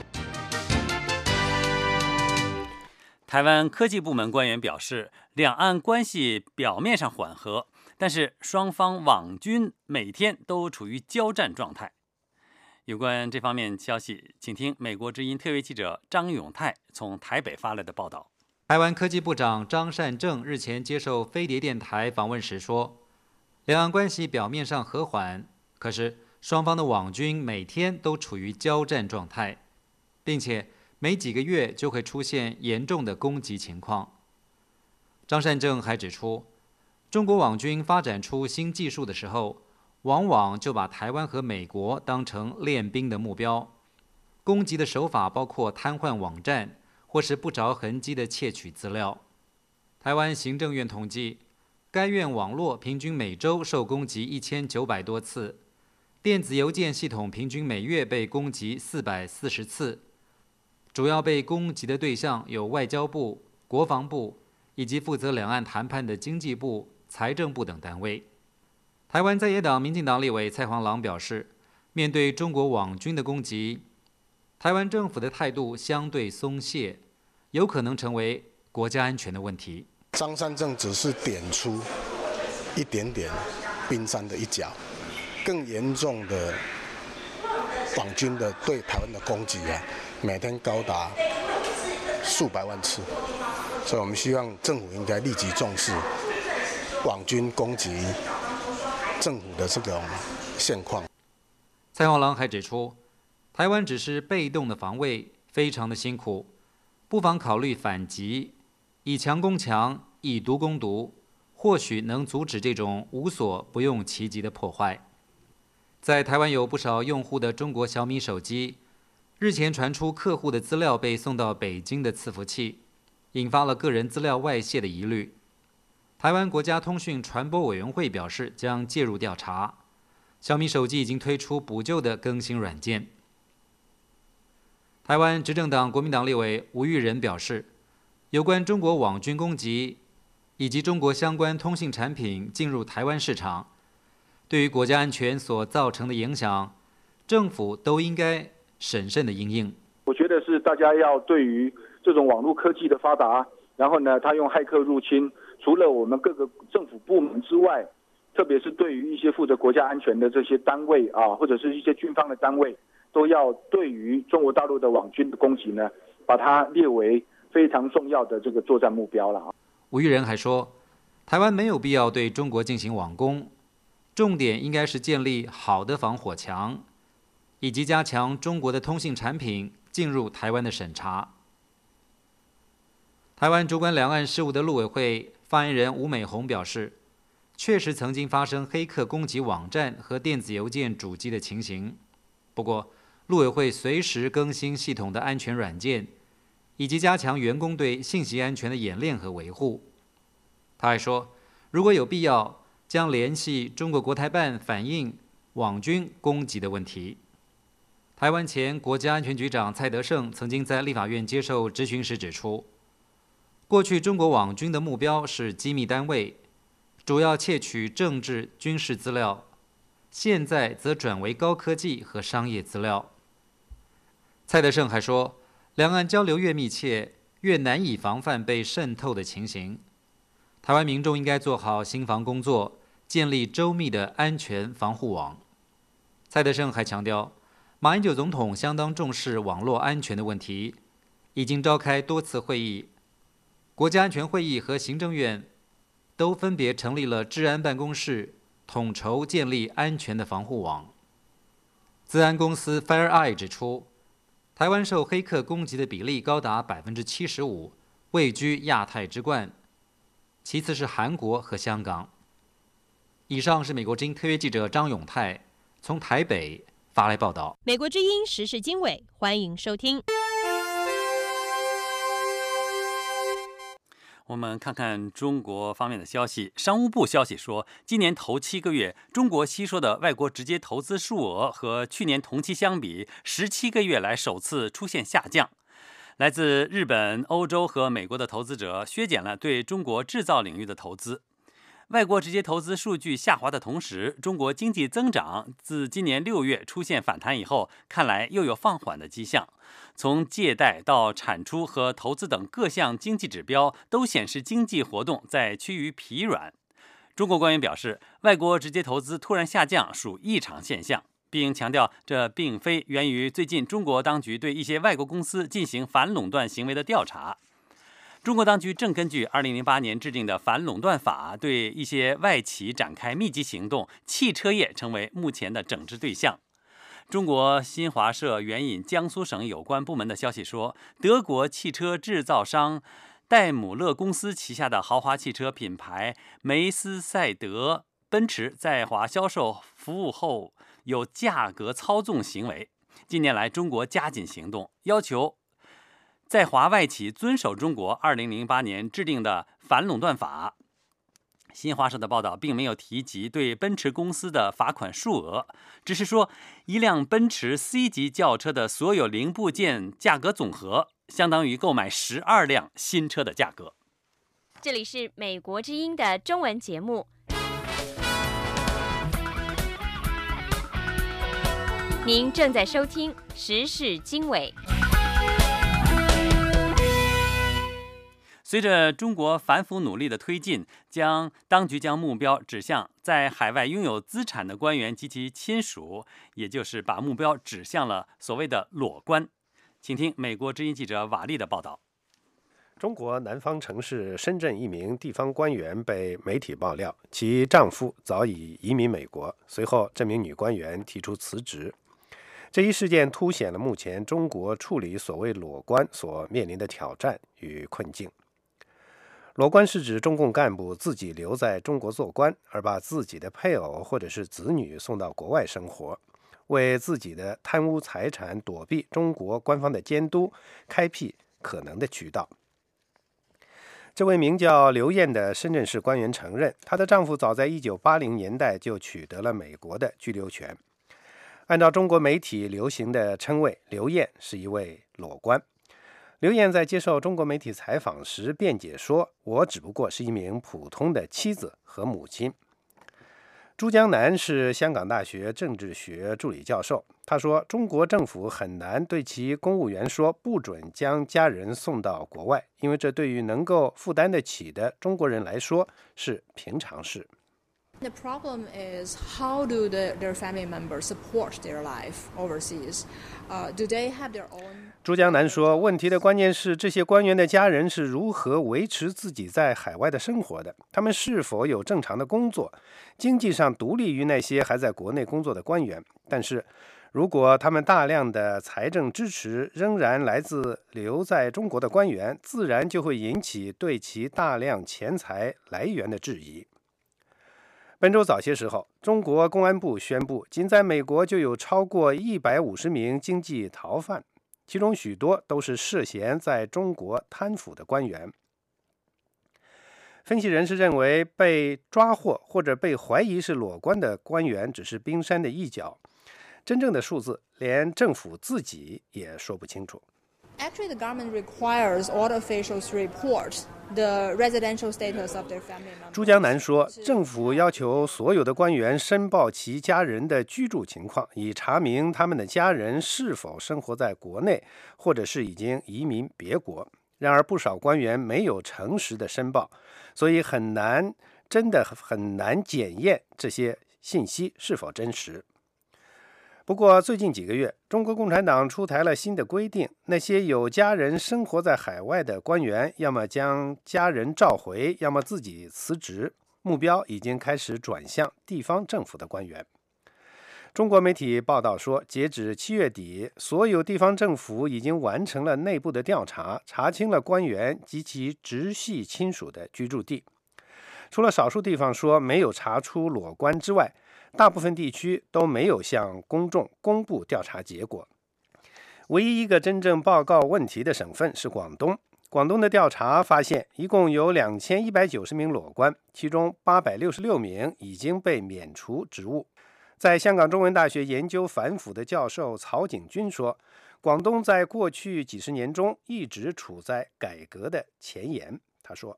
台湾科技部门官员表示，两岸关系表面上缓和，但是双方网军每天都处于交战状态。有关这方面消息，请听美国之音特约记者张永泰从台北发来的报道。 台湾科技部长张善政日前接受飞碟电台访问时说，两岸关系表面上和缓，可是双方的网军每天都处于交战状态，并且每几个月就会出现严重的攻击情况。张善政还指出，中国网军发展出新技术的时候，往往就把台湾和美国当成练兵的目标，攻击的手法包括瘫痪网站，或是不着痕迹的窃取资料。台湾行政院统计，该院网络平均每周受攻击1900多次，电子邮件系统平均每月被攻击440次。主要被攻击的对象有外交部、国防部以及负责两岸谈判的经济部、财政部等单位。台湾在野党民进党立委蔡黄郎表示，面对中国网军的攻击，台湾政府的态度相对松懈，有可能成为国家安全的问题。 张善政只是点出一点点冰山的一角，更严重的网军的对台湾的攻击每天高达数百万次，所以我们希望政府应该立即重视网军攻击政府的这种现况。 蔡黄郎还指出，台湾只是被动的防卫，非常的辛苦，不妨考虑反击，以强攻强，以毒攻毒，或许能阻止这种无所不用其极的破坏。在台湾有不少用户的中国小米手机，日前传出客户的资料被送到北京的伺服器，引发了个人资料外泄的疑虑。台湾国家通讯传播委员会表示将介入调查，小米手机已经推出补救的更新软件。台湾执政党国民党立委吴育仁表示，有关中国网军攻击以及中国相关通信产品进入台湾市场， 对于国家安全所造成的影响，政府都应该审慎的因应。 我觉得是大家要对于这种网络科技的发达，然后呢，他用骇客入侵，除了我们各个政府部门之外，特别是对于一些负责国家安全的这些单位啊，或者是一些军方的单位，都要对于中国大陆的网军的攻击呢，把它列为非常重要的这个作战目标了。 吴育仁还说，台湾没有必要对中国进行网攻，重点应该是建立好的防火墙，以及加强中国的通信产品进入台湾的审查。台湾主管两岸事务的陆委会发言人吴美红表示，确实曾经发生黑客攻击网站和电子邮件主机的情形，不过陆委会随时更新系统的安全软件，以及加强员工对信息安全的演练和维护。他还说，如果有必要，将联系中国国台办反映网军攻击的问题。台湾前国家安全局长蔡德胜曾经在立法院接受质询时指出，过去中国网军的目标是机密单位，主要窃取政治军事资料，现在则转为高科技和商业资料。蔡德胜还说，两岸交流越密切，越难以防范被渗透的情形。台湾民众应该做好心防工作，建立周密的安全防护网。蔡德胜还强调，马英九总统相当重视网络安全的问题，已经召开多次会议，国家安全会议和行政院都分别成立了治安办公室，统筹建立安全的防护网。资安公司 FireEye 指出，台湾受黑客攻击的比例高达 75%， 位居亚太之冠，其次是韩国和香港。以上是美国之音特约记者张永泰从台北发来报道。 美国之音时事经纬，欢迎收听。 我们看看中国方面的消息。商务部消息说，今年头7个月，中国吸收的外国直接投资数额和去年同期相比，17个月来首次出现下降。来自日本、欧洲和美国的投资者削减了对中国制造领域的投资。外国直接投资数据下滑的同时，中国经济增长自今年6月出现反弹以后，看来又有放缓的迹象。从借贷到产出和投资等各项经济指标都显示经济活动在趋于疲软。中国官员表示，外国直接投资突然下降属异常现象，并强调这并非源于最近中国当局对一些外国公司进行反垄断行为的调查。中国当局正根据2008年制定的反垄断法对一些外企展开密集行动，汽车业成为目前的整治对象。中国新华社援引江苏省有关部门的消息说，德国汽车制造商戴姆勒公司旗下的豪华汽车品牌梅斯赛德奔驰在华销售服务后有价格操纵行为。近年来，中国加紧行动，要求在华外企遵守中国2008年制定的反垄断法。新华社的报道并没有提及对奔驰公司的罚款数额，只是说一辆奔驰 C 级轿车的所有零部件价格总和相当于购买12辆新车的价格。 这里是美国之音的中文节目，您正在收听时事经纬。 随着中国反腐努力的推进，当局将目标指向在海外拥有资产的官员及其亲属，也就是把目标指向了所谓的裸官。请听美国之音记者瓦利的报道。 中国南方城市深圳一名地方官员被媒体爆料，其丈夫早已移民美国，随后这名女官员提出辞职。这一事件凸显了目前中国处理所谓裸官所面临的挑战与困境。裸官是指中共干部自己留在中国做官，而把自己的配偶或者是子女送到国外生活，为自己的贪污财产躲避中国官方的监督开辟可能的渠道。这位名叫刘艳的深圳市官员承认，她的丈夫早在1980年代就取得了美国的居留权。按照中国媒体流行的称谓，刘艳是一位裸官。刘艳在接受中国媒体采访时辩解说，我只不过是一名普通的妻子和母亲。 朱江南是香港大学政治学助理教授，他说中国政府很难对其公务员说不准将家人送到国外，因为这对于能够负担得起的中国人来说是平常事。 The problem is how do their family members support their life overseas? Do they have their own? 朱江南说，问题的关键是这些官员的家人是如何维持自己在海外的生活的，他们是否有正常的工作，经济上独立于那些还在国内工作的官员。但是如果他们大量的财政支持仍然来自留在中国的官员，自然就会引起对其大量钱财来源的质疑。本周早些时候，中国公安部宣布，仅在美国就有超过150名经济逃犯，其中许多都是涉嫌在中国贪腐的官员。分析人士认为，被抓获或者被怀疑是裸官的官员只是冰山的一角，真正的数字连政府自己也说不清楚。 Actually, the government requires all officials to report the residential status of their family members. 朱江南说，政府要求所有的官员申报其家人的居住情况，以查明他们的家人是否生活在国内，或者是已经移民别国。然而，不少官员没有诚实的申报，所以真的很难检验这些信息是否真实。不过最近几个月，中国共产党出台了新的规定，那些有家人生活在海外的官员，要么将家人召回，要么自己辞职，目标已经开始转向地方政府的官员。中国媒体报道说，截止7月底，所有地方政府已经完成了内部的调查，查清了官员及其直系亲属的居住地。除了少数地方说没有查出裸官之外，大部分地区都没有向公众公布调查结果。唯一一个真正报告问题的省份是广东。广东的调查发现，一共有2190名裸官，其中866名已经被免除职务。在香港中文大学研究反腐的教授曹景军说，广东在过去几十年中一直处在改革的前沿。他说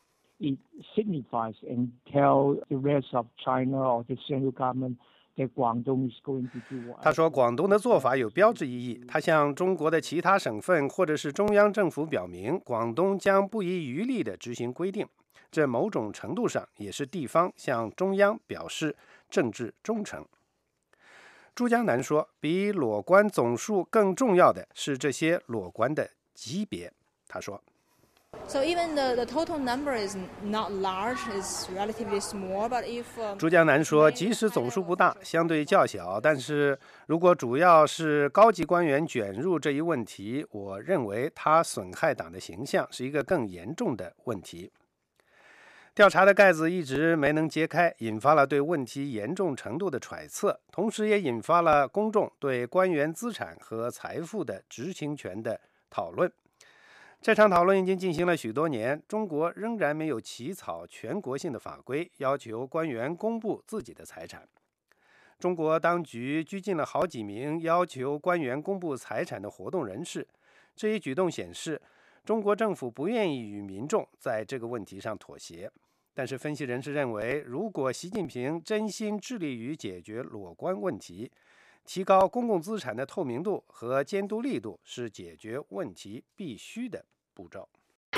It signifies and tell the rest of China or the central government that Guangdong is going to do what. 他说，广东的做法有标志意义，他向中国的其他省份或者是中央政府表明，广东将不遗余力地执行规定。这某种程度上也是地方向中央表示政治忠诚。朱江南说，比裸官总数更重要的是这些裸官的级别。他说 So even the total number is not large, it's relatively small, but if 朱江南说，即使总数不大，相对较小，但是如果主要是高级官员卷入这一问题，我认为它损害党的形象是一个更严重的问题。调查的盖子一直没能揭开，引发了对问题严重程度的揣测，同时也引发了公众对官员资产和财富的知情权的讨论。这场讨论已经进行了许多年，中国仍然没有起草全国性的法规，要求官员公布自己的财产。中国当局拘禁了好几名要求官员公布财产的活动人士，这一举动显示，中国政府不愿意与民众在这个问题上妥协。但是分析人士认为，如果习近平真心致力于解决裸官问题，提高公共资产的透明度和监督力度是解决问题必须的步骤。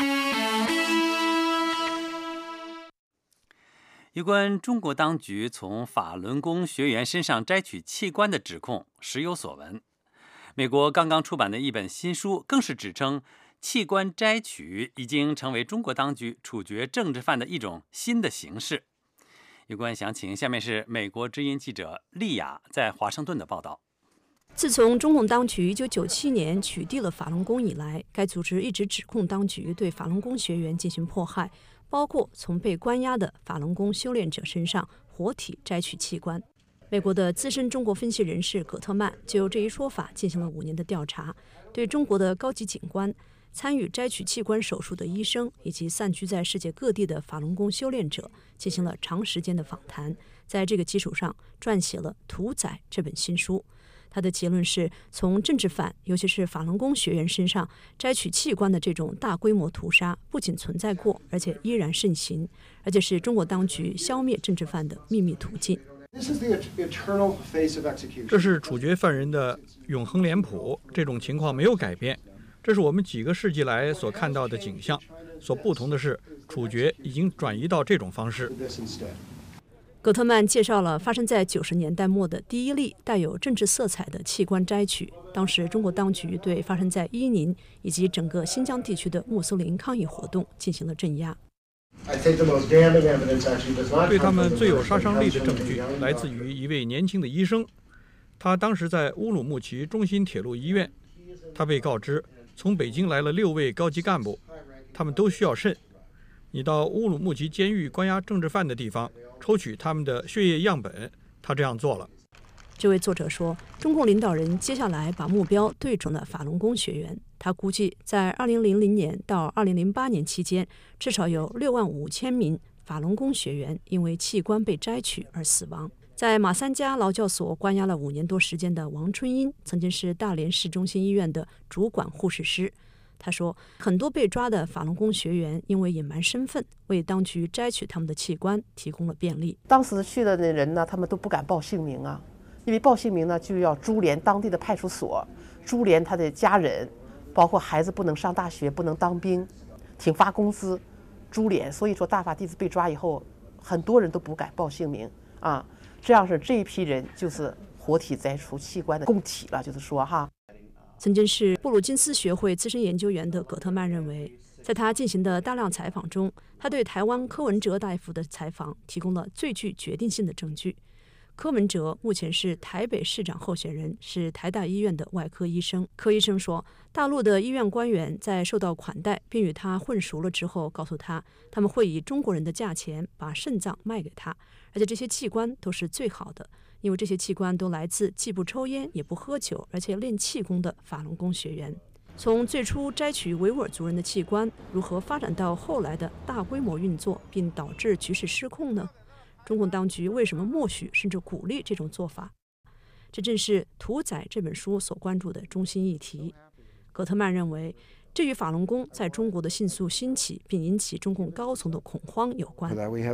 有关中国当局从法轮功学员身上摘取器官的指控时有所闻。美国刚刚出版的一本新书更是指称，器官摘取已经成为中国当局处决政治犯的一种新的形式。有关详情，下面是美国之音记者丽雅在华盛顿的报道。 自从中共当局1997年取缔了法轮功以来，该组织一直指控当局对法轮功学员进行迫害，包括从被关押的法轮功修炼者身上活体摘取器官。美国的资深中国分析人士葛特曼就这一说法进行了5年的调查，对中国的高级警官、参与摘取器官手术的医生以及散居在世界各地的法轮功修炼者进行了长时间的访谈，在这个基础上撰写了《屠宰》这本新书。他的结论是，从政治犯，尤其是法轮功学员身上摘取器官的这种大规模屠杀不仅存在过，而且依然盛行，而且是中国当局消灭政治犯的秘密途径。 这是处决犯人的永恒脸谱，这种情况没有改变。这是我们几个世纪来所看到的景象，所不同的是，处决已经转移到这种方式。 葛特曼介绍了发生在90年代末的第一例带有政治色彩的器官摘取。当时中国当局对发生在伊宁以及整个新疆地区的穆斯林抗议活动进行了镇压。 对他们最有杀伤力的证据来自于一位年轻的医生，他当时在乌鲁木齐中心铁路医院。他被告知从北京来了6位高级干部，他们都需要肾。你到乌鲁木齐监狱关押政治犯的地方抽取他们的血液样本，他这样做了。 这位作者说，中共领导人接下来把目标对准了法轮功学员。他估计在2000年到2008年期间，至少有65000名法轮功学员因为器官被摘取而死亡。在马三家劳教所关押了5年多时间的王春英，曾经是大连市中心医院的主管护士师。他说，很多被抓的法轮功学员因为隐瞒身份，为当局摘取他们的器官提供了便利。 当时去的那人呢，他们都不敢报姓名啊，因为报姓名呢就要株连当地的派出所，株连他的家人，包括孩子不能上大学，不能当兵，挺发工资，株连。所以说大法弟子被抓以后，很多人都不敢报姓名啊。这样是这一批人就是活体摘除器官的供体了，就是说哈。 曾经是布鲁金斯学会资深研究员的葛特曼认为，在他进行的大量采访中，他对台湾柯文哲大夫的采访提供了最具决定性的证据。柯文哲目前是台北市长候选人，是台大医院的外科医生。柯医生说，大陆的医院官员在受到款待并与他混熟了之后，告诉他他们会以中国人的价钱把肾脏卖给他，而且这些器官都是最好的，因为这些器官都来自既不抽烟也不喝酒而且练气功的法轮功学员。从最初摘取维吾尔族人的器官，如何发展到后来的大规模运作并导致局势失控呢？中共当局为什么默许甚至鼓励这种做法？这正是《屠宰》这本书所关注的中心议题。葛特曼认为，这与法轮功在中国的迅速兴起并引起中共高层的恐慌有关。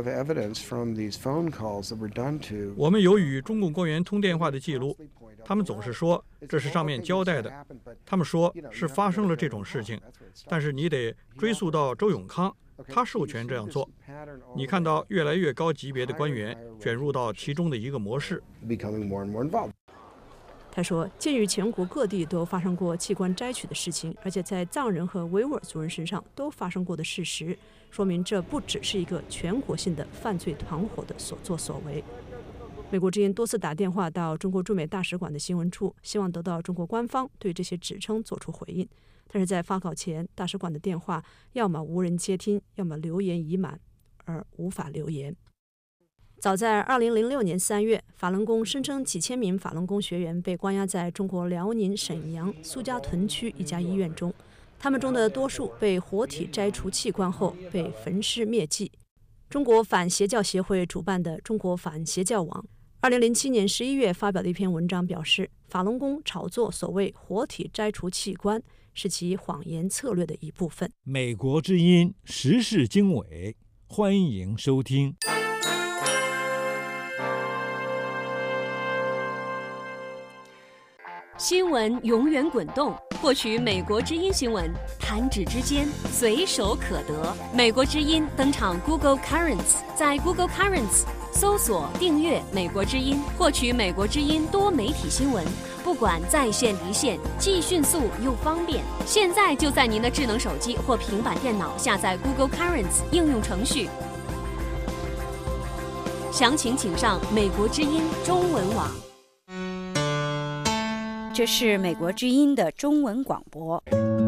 我们有与中共官员通电话的记录，他们总是说这是上面交代的，他们说是发生了这种事情，但是你得追溯到周永康，他授权这样做。你看到越来越高级别的官员卷入到其中的一个模式。 他说，鉴于全国各地都发生过器官摘取的事情，而且在藏人和维吾尔族人身上都发生过的事实，说明这不只是一个全国性的犯罪团伙的所作所为。美国之音多次打电话到中国驻美大使馆的新闻处，希望得到中国官方对这些指称做出回应，但是在发稿前，大使馆的电话要么无人接听，要么留言已满，而无法留言。早在2006年3月，法轮功声称几千名法轮功学员被关押在中国辽宁沈阳苏家屯区一家医院中，他们中的多数被活体摘除器官后被焚尸灭迹。中国反邪教协会主办的中国反邪教网2007年11月发表的一篇文章表示，法轮功炒作所谓活体摘除器官是其谎言策略的一部分。 美国之音时事经纬，欢迎收听。 新闻永远滚动，获取美国之音新闻，弹指之间，随手可得。美国之音登场 Google Currents， 在 Google Currents 搜索订阅美国之音，获取美国之音多媒体新闻，不管在线离线，既迅速又方便。现在就在您的智能手机或平板电脑下载 Google Currents 应用程序。详情请上美国之音中文网。 这是美国之音的中文广播。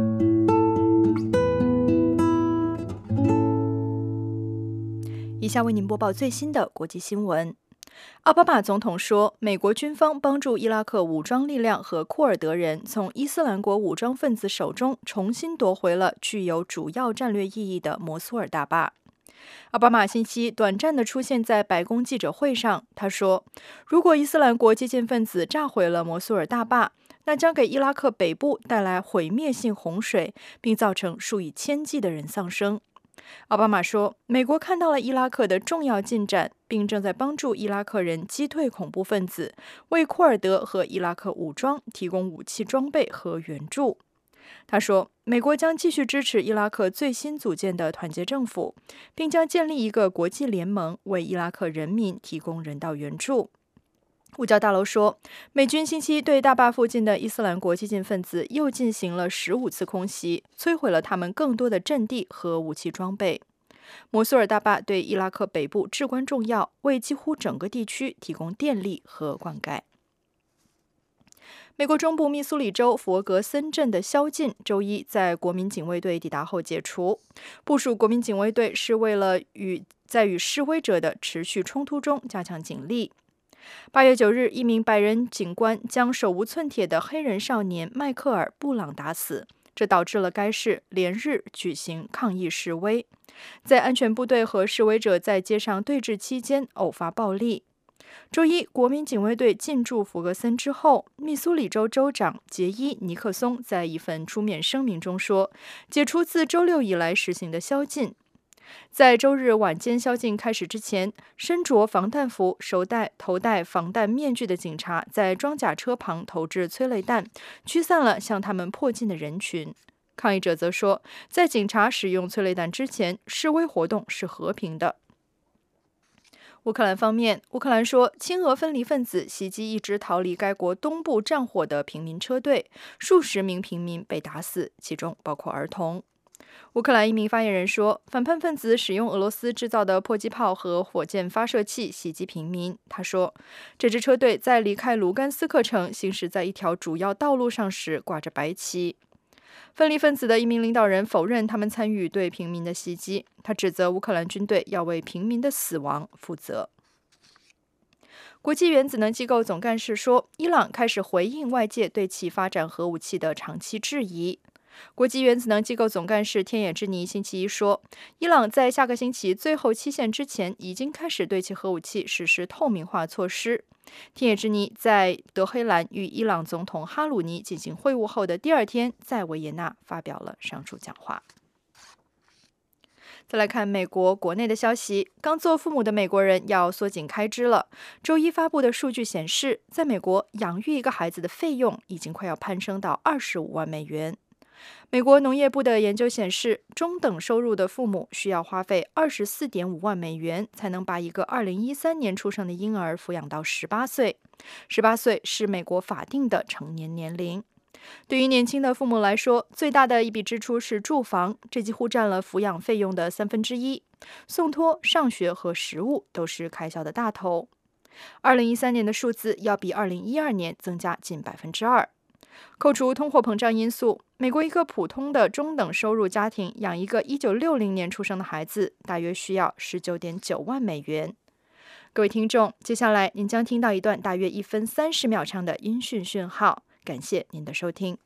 以下为您播报最新的国际新闻。奥巴马总统说，美国军方帮助伊拉克武装力量和库尔德人从伊斯兰国武装分子手中重新夺回了具有主要战略意义的摩苏尔大坝。奥巴马星期短暂地出现在白宫记者会上，他说，如果伊斯兰国激进分子炸毁了摩苏尔大坝，那将给伊拉克北部带来毁灭性洪水，并造成数以千计的人丧生。 奥巴马说，美国看到了伊拉克的重要进展，并正在帮助伊拉克人击退恐怖分子，为库尔德和伊拉克武装提供武器装备和援助。他说，美国将继续支持伊拉克最新组建的团结政府，并将建立一个国际联盟，为伊拉克人民提供人道援助。五角大楼说，美军星期一对大坝附近的伊斯兰国激进分子又进行了15次空袭，摧毁了他们更多的阵地和武器装备。摩苏尔大坝对伊拉克北部至关重要，为几乎整个地区提供电力和灌溉。美国中部密苏里州佛格森镇的宵禁周一在国民警卫队抵达后解除。部署国民警卫队是为了在与示威者的持续冲突中加强警力。8月9日，一名白人警官将手无寸铁的黑人少年迈克尔·布朗打死，这导致了该市连日举行抗议示威。在安全部队和示威者在街上对峙期间偶发暴力。周一，国民警卫队进驻弗格森之后，密苏里州州长杰伊·尼克松在一份书面声明中说，解除自周六以来实行的宵禁。在周日晚间宵禁开始之前，身着防弹服、头戴防弹面具的警察在装甲车旁投掷催泪弹，驱散了向他们迫近的人群。抗议者则说，在警察使用催泪弹之前，示威活动是和平的。乌克兰方面，乌克兰说，亲俄分离分子袭击一支逃离该国东部战火的平民车队，数十名平民被打死，其中包括儿童。乌克兰一名发言人说，反叛分子使用俄罗斯制造的迫击炮和火箭发射器袭击平民。他说，这支车队在离开卢甘斯克城行驶在一条主要道路上时挂着白旗。分离分子的一名领导人否认他们参与对平民的袭击，他指责乌克兰军队要为平民的死亡负责。国际原子能机构总干事说，伊朗开始回应外界对其发展核武器的长期质疑。国际原子能机构总干事天野之尼星期一说，伊朗在下个星期最后期限之前已经开始对其核武器实施透明化措施。天野之尼在德黑兰与伊朗总统哈鲁尼进行会晤后的第二天，在维也纳发表了上述讲话。再来看美国国内的消息，刚做父母的美国人要缩紧开支了。周一发布的数据显示，在美国养育一个孩子的费用已经快要攀升到25万美元。美国农业部的研究显示，中等收入的父母需要花费24.5万美元，才能把一个2013年出生的婴儿抚养到18岁。18岁是美国法定的成年年龄。对于年轻的父母来说，最大的一笔支出是住房，这几乎占了抚养费用的1/3。送托、上学和食物都是开销的大头。2013年的数字要比2012年增加近2%。扣除通货膨胀因素，美国一个普通的中等收入家庭养一个1960年出生的孩子，大约需要19.9万美元。各位听众，接下来您将听到一段大约1分30秒长的音讯讯号，感谢您的收听。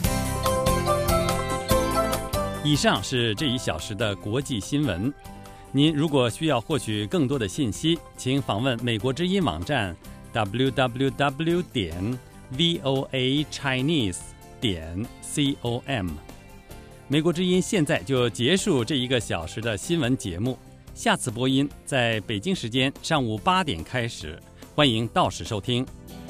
以上是这1小时的国际新闻。 您如果需要获取更多的信息，请访问美国之音网站 www.voachinese.com。美国之音现在就结束这1个小时的新闻节目，下次播音在北京时间上午8点开始，欢迎到时收听。